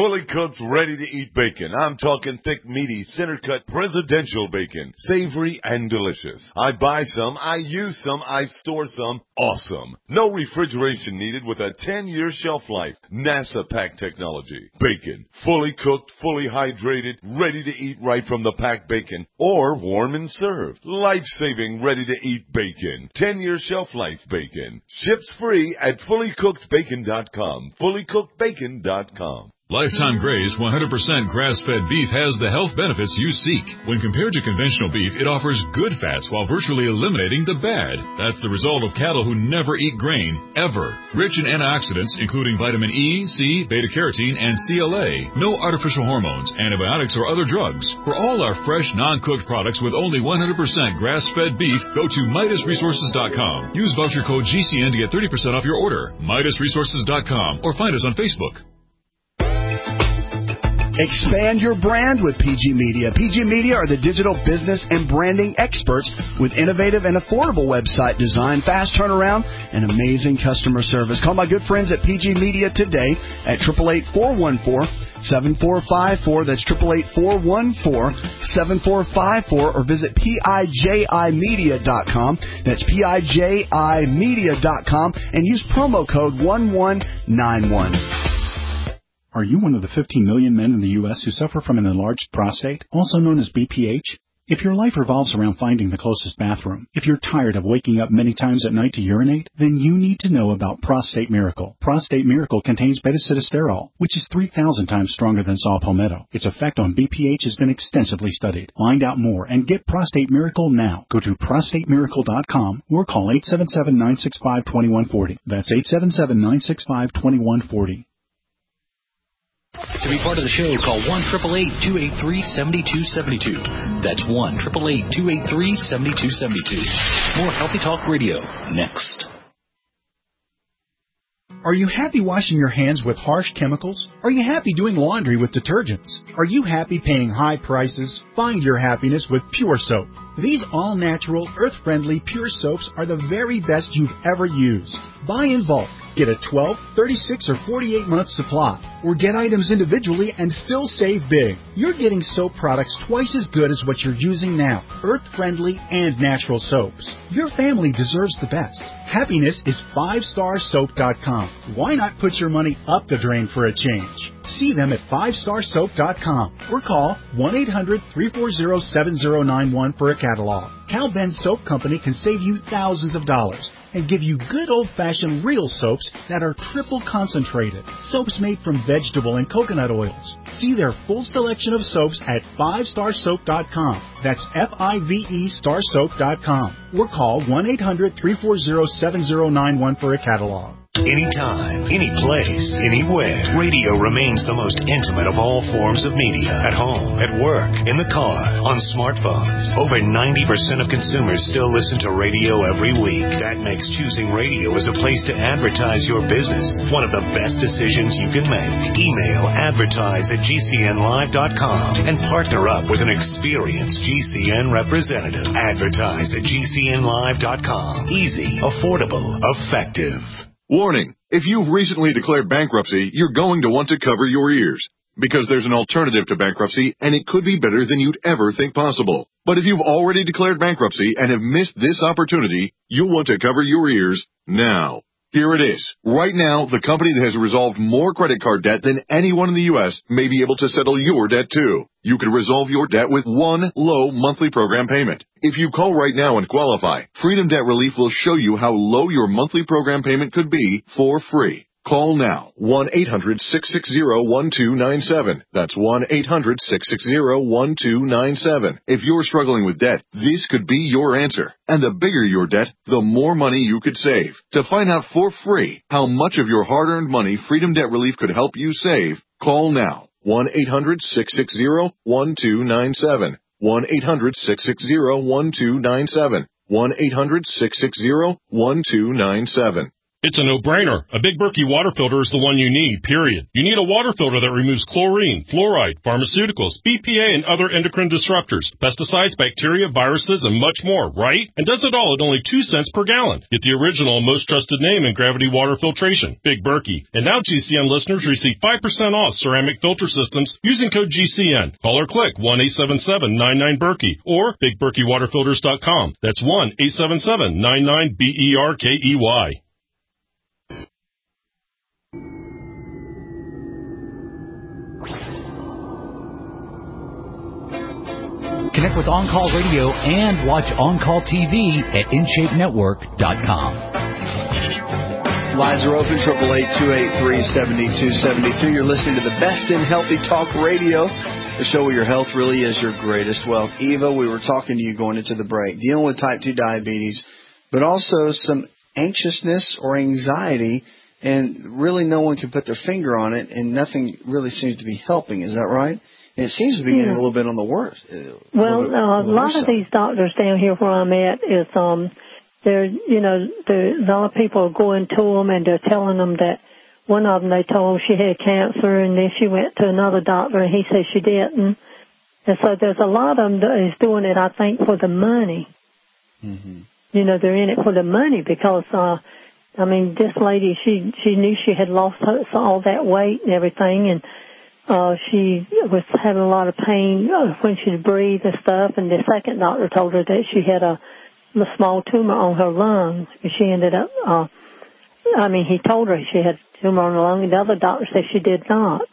fully cooked, ready-to-eat bacon. I'm talking thick, meaty, center-cut presidential bacon. Savory and delicious. I buy some, I use some, I store some. Awesome. No refrigeration needed with a ten-year shelf life. NASA pack technology. Bacon. Fully cooked, fully hydrated, ready to eat right from the packed bacon. Or warm and served. Life-saving, ready-to-eat bacon. ten-year shelf life bacon. Ships free at fully cooked bacon dot com. fully cooked bacon dot com. Lifetime Graze one hundred percent grass-fed beef has the health benefits you seek. When compared to conventional beef, it offers good fats while virtually eliminating the bad. That's the result of cattle who never eat grain, ever. Rich in antioxidants, including vitamin E, C, beta-carotene, and C L A. No artificial hormones, antibiotics, or other drugs. For all our fresh, non-cooked products with only one hundred percent grass-fed beef, go to Midas Resources dot com. Use voucher code G C N to get thirty percent off your order. Midas Resources dot com or find us on Facebook. Expand your brand with P G Media. P G Media are the digital business and branding experts with innovative and affordable website design, fast turnaround, and amazing customer service. Call my good friends at P G Media today at eight eight eight, four one four, seven four five four. That's eight eight eight, four one four, seven four five four. Or visit P I J I media dot com. That's P I J I media dot com. And use promo code one one nine one. Are you one of the fifteen million men in the U S who suffer from an enlarged prostate, also known as B P H? If your life revolves around finding the closest bathroom, if you're tired of waking up many times at night to urinate, then you need to know about Prostate Miracle. Prostate Miracle contains beta-sitosterol, which is three thousand times stronger than saw palmetto. Its effect on B P H has been extensively studied. Find out more and get Prostate Miracle now. Go to prostate miracle dot com or call eight seven seven, nine six five, two one four zero. That's eight seven seven, nine six five, two one four zero. To be part of the show, call one eight eight eight, two eight three, seven two seven two. That's one eight eight eight, two eight three, seven two seven two. More Healthy Talk Radio next. Are you happy washing your hands with harsh chemicals? Are you happy doing laundry with detergents? Are you happy paying high prices? Find your happiness with Pure Soap. These all-natural, earth-friendly Pure Soaps are the very best you've ever used. Buy in bulk. Get a twelve, thirty-six, or forty-eight month supply. Or get items individually and still save big. You're getting soap products twice as good as what you're using now. Earth-friendly and natural soaps. Your family deserves the best. Happiness is five star soap dot com. Why not put your money up the drain for a change? See them at five star soap dot com or call one eight hundred, three four zero, seven zero nine one for a catalog. Cal Ben Soap Company can save you thousands of dollars and give you good old-fashioned real soaps that are triple concentrated. Soaps made from vegetable and coconut oils. See their full selection of soaps at five star soap dot com. That's F I V E star soap dot com. Or call one eight hundred, three four zero, seven zero nine one for a catalog. Anytime, any place, anywhere, radio remains the most intimate of all forms of media. At home, at work, in the car, on smartphones. Over ninety percent of consumers still listen to radio every week. That makes choosing radio as a place to advertise your business one of the best decisions you can make. Email advertise at G C N live dot com and partner up with an experienced G C N representative. Advertise at G C N live dot com. Easy, affordable, effective. Warning, if you've recently declared bankruptcy, you're going to want to cover your ears, because there's an alternative to bankruptcy, and it could be better than you'd ever think possible. But if you've already declared bankruptcy and have missed this opportunity, you'll want to cover your ears now. Here it is. Right now, the company that has resolved more credit card debt than anyone in the U S may be able to settle your debt too. You can resolve your debt with one low monthly program payment. If you call right now and qualify, Freedom Debt Relief will show you how low your monthly program payment could be for free. Call now, one eight hundred, six six zero, one two nine seven. That's one eight hundred, six six zero, one two nine seven. If you're struggling with debt, this could be your answer. And the bigger your debt, the more money you could save. To find out for free how much of your hard-earned money Freedom Debt Relief could help you save, call now, one eight hundred, six six zero, one two nine seven. one eight hundred, six six zero, one two nine seven. one eight hundred, six six zero, one two nine seven. It's a no-brainer. A Big Berkey water filter is the one you need, period. You need a water filter that removes chlorine, fluoride, pharmaceuticals, B P A, and other endocrine disruptors, pesticides, bacteria, viruses, and much more, right? And does it all at only two cents per gallon. Get the original, most trusted name in gravity water filtration, Big Berkey. And now G C N listeners receive five percent off ceramic filter systems using code G C N. Call or click one eight seven seven nine nine Berkey or big berkey water filters dot com. That's one eight seven seven nine nine B E R K E Y. Connect with On Call Radio and watch On Call T V at in shape network dot com. Lines are open, triple eight two eight three seven two seven two. You're listening to the best in healthy talk radio, the show where your health really is your greatest wealth. Eva, we were talking to you going into the break, dealing with type two diabetes, but also some anxiousness or anxiety, and really no one can put their finger on it, and nothing really seems to be helping. Is that right? And it seems to be getting yeah. a little bit on the worst. Well, bit, uh, a lot of these doctors down here where I'm at is, um, they're, you know, a lot of people are going to them and they're telling them that one of them they told she had cancer, and then she went to another doctor and he said she didn't. And so there's a lot of them that is doing it, I think, for the money. Mm-hmm. You know, they're in it for the money because, uh, I mean, this lady, she, she knew she had lost all that weight and everything, and Uh, she was having a lot of pain uh, when she breathed and stuff, and the second doctor told her that she had a, a small tumor on her lung, and she ended up, uh, I mean, he told her she had a tumor on her lung, and the other doctor said she did not.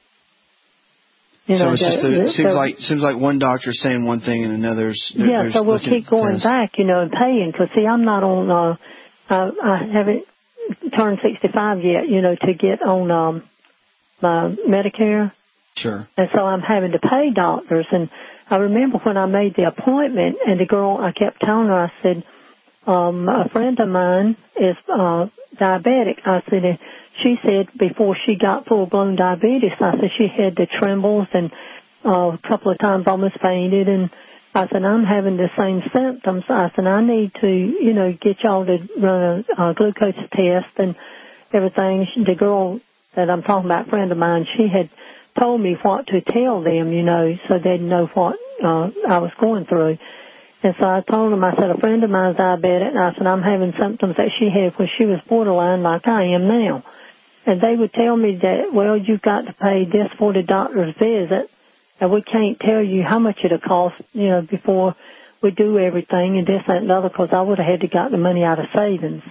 You so know, it's just the, a, it seems the, like seems like one doctor's saying one thing and another's there, yeah. So we'll keep going test. back, you know, and paying. Because see, I'm not on. Uh, I, I haven't turned sixty-five yet, you know, to get on um, my Medicare. Sure. And so I'm having to pay doctors. And I remember when I made the appointment, and the girl, I kept telling her, I said, um, a friend of mine is uh, diabetic. I said, and she said before she got full-blown diabetes, I said she had the trembles and uh, a couple of times almost fainted. And I said, I'm having the same symptoms. I said, I need to, you know, get y'all to run a, a glucose test and everything. The girl that I'm talking about, a friend of mine, she had told me what to tell them, you know, so they'd know what uh, I was going through. And so I told them, I said, a friend of mine's diabetic, and I said, I'm having symptoms that she had when she was borderline like I am now. And they would tell me that, well, you've got to pay this for the doctor's visit, and we can't tell you how much it'll cost, you know, before we do everything and this, that, and the other, because I would have had to got the money out of savings.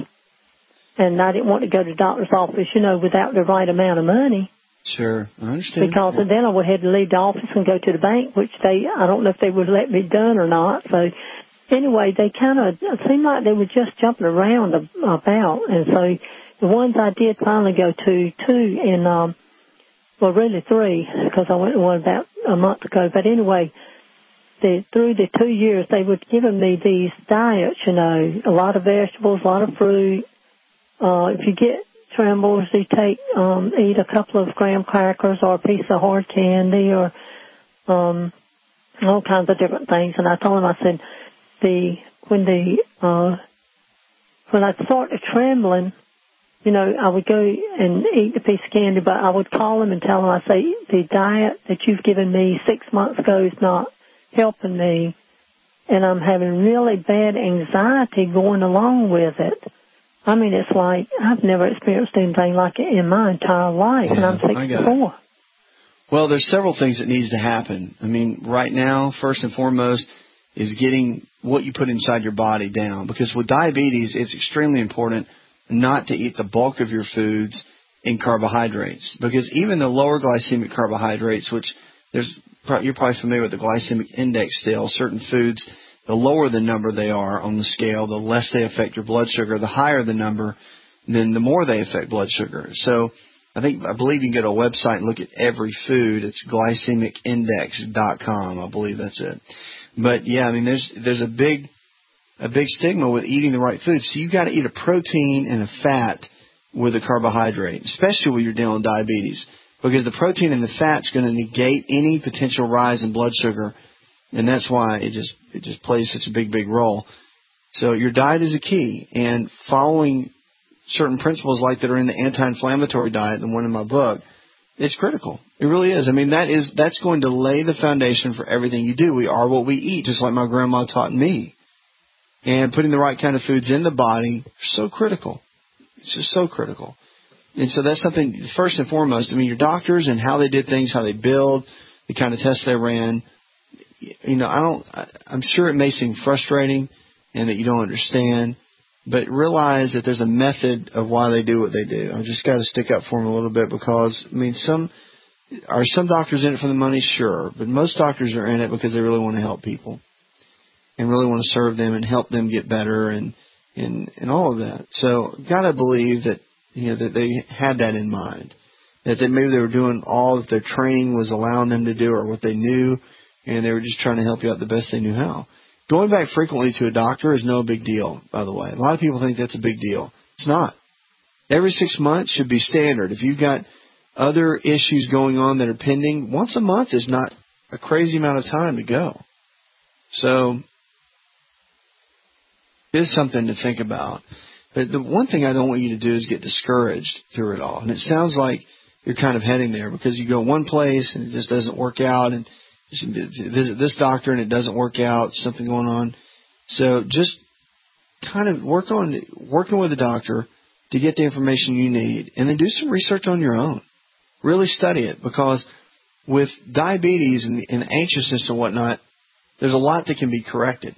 And I didn't want to go to the doctor's office, you know, without the right amount of money. Sure, I understand. Because yeah. then I would have to leave the office and go to the bank, which they, I don't know if they would let me done or not. So anyway, they kind of, it seemed like they were just jumping around about. And so the ones I did finally go to, two in, um, well, really three, because I went to one about a month ago. But anyway, the, through the two years, they would given me these diets, you know, a lot of vegetables, a lot of fruit. Uh, if you get trembles, you take, um, eat a couple of graham crackers or a piece of hard candy or, um, all kinds of different things. And I told him, I said, the, when the, uh, when I started trembling, you know, I would go and eat the piece of candy, but I would call him and tell him, I say, the diet that you've given me six months ago is not helping me. And I'm having really bad anxiety going along with it. I mean, it's like I've never experienced anything like it in my entire life, yeah, and I'm sixty-four. Well, there's several things that needs to happen. I mean, right now, first and foremost, is getting what you put inside your body down. Because with diabetes, it's extremely important not to eat the bulk of your foods in carbohydrates. Because even the lower glycemic carbohydrates, which there's you're probably familiar with the glycemic index scale, certain foods, the lower the number they are on the scale, the less they affect your blood sugar. The higher the number, then the more they affect blood sugar. So I think I believe you can go to a website and look at every food. It's glycemic index dot com. I believe that's it. But yeah, I mean, there's there's a big a big stigma with eating the right food. So you've got to eat a protein and a fat with a carbohydrate, especially when you're dealing with diabetes, because the protein and the fat's going to negate any potential rise in blood sugar. And that's why it just it just plays such a big, big role. So your diet is a key, and following certain principles like that are in the anti-inflammatory diet, the one in my book, it's critical. It really is. I mean, that is that's going to lay the foundation for everything you do. We are what we eat, just like my grandma taught me. And putting the right kind of foods in the body is so critical. It's just so critical. And so that's something, first and foremost, I mean, your doctors and how they did things, how they build, the kind of tests they ran. You know, I don't, I, I'm sure it may seem frustrating and that you don't understand, but realize that there's a method of why they do what they do. I've just got to stick up for them a little bit because, I mean, some, are some doctors in it for the money? Sure. But most doctors are in it because they really want to help people and really want to serve them and help them get better and, and, and all of that. So got to believe that, you know, that they had that in mind, that they, maybe they were doing all that their training was allowing them to do or what they knew, and they were just trying to help you out the best they knew how. Going back frequently to a doctor is no big deal, by the way. A lot of people think that's a big deal. It's not. Every six months should be standard. If you've got other issues going on that are pending, once a month is not a crazy amount of time to go. So it is something to think about. But the one thing I don't want you to do is get discouraged through it all. And it sounds like you're kind of heading there because you go one place and it just doesn't work out, and you visit this doctor and it doesn't work out, something going on. So just kind of work on working with a doctor to get the information you need, and then do some research on your own. Really study it, because with diabetes and, and anxiousness and whatnot, there's a lot that can be corrected.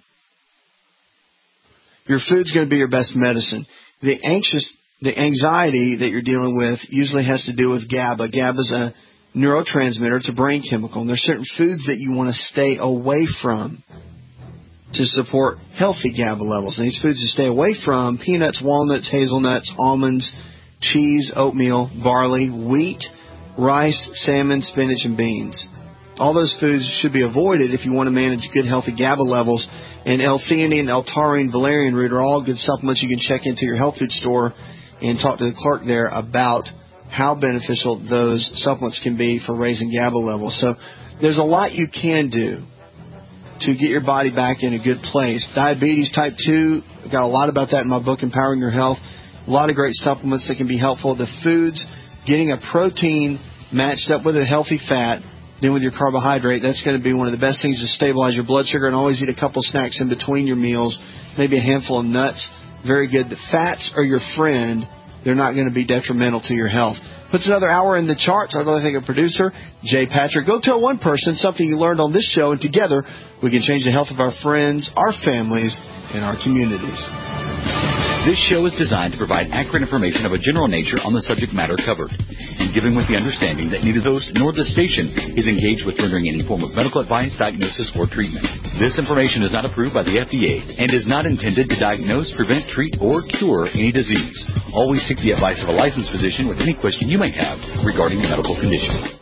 Your food's going to be your best medicine. The anxious, the anxiety that you're dealing with usually has to do with GABA. GABA is a neurotransmitter. It's a brain chemical. And there's certain foods that you want to stay away from to support healthy GABA levels. And these foods to stay away from: peanuts, walnuts, hazelnuts, almonds, cheese, oatmeal, barley, wheat, rice, salmon, spinach, and beans. All those foods should be avoided if you want to manage good, healthy GABA levels. And L-theanine, L-taurine, valerian root are all good supplements you can check into your health food store and talk to the clerk there about how beneficial those supplements can be for raising GABA levels. So there's a lot you can do to get your body back in a good place. Diabetes type two, I've got a lot about that in my book, Empowering Your Health. A lot of great supplements that can be helpful. The foods, getting a protein matched up with a healthy fat, then with your carbohydrate, that's going to be one of the best things to stabilize your blood sugar. And always eat a couple snacks in between your meals, maybe a handful of nuts. Very good. The fats are your friend. They're not going to be detrimental to your health. Puts another hour in the charts. I'd like to thank a producer, Jay Patrick. Go tell one person something you learned on this show, and together we can change the health of our friends, our families, and our communities. This show is designed to provide accurate information of a general nature on the subject matter covered, and given with the understanding that neither the host nor the station is engaged with rendering any form of medical advice, diagnosis, or treatment. This information is not approved by the F D A and is not intended to diagnose, prevent, treat, or cure any disease. Always seek the advice of a licensed physician with any question you may have regarding a medical condition.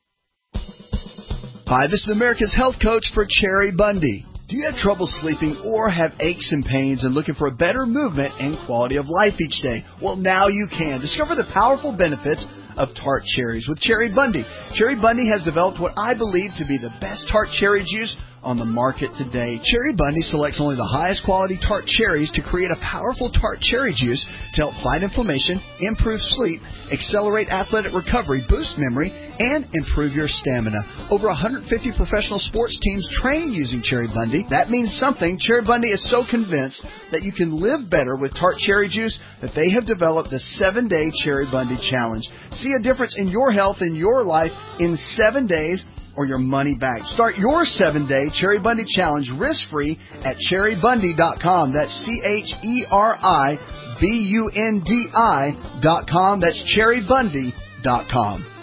Hi, this is America's health coach for Cherry Bundy. Do you have trouble sleeping or have aches and pains and looking for a better movement and quality of life each day? Well, now you can. Discover the powerful benefits of tart cherries with Cherry Bundy. Cherry Bundy has developed what I believe to be the best tart cherry juice on the market today. Cherry Bundy selects only the highest quality tart cherries to create a powerful tart cherry juice to help fight inflammation, improve sleep, accelerate athletic recovery, boost memory, and improve your stamina. Over one hundred fifty professional sports teams train using Cherry Bundy. That means something. Cherry Bundy is so convinced that you can live better with tart cherry juice that they have developed the seven-day Cherry Bundy Challenge. See a difference in your health and your life in seven days or your money back. Start your seven-day Cherry Bundy Challenge risk-free at cherry bundy dot com. That's C H E R I B U N D I dot com. That's cherry bundy dot com.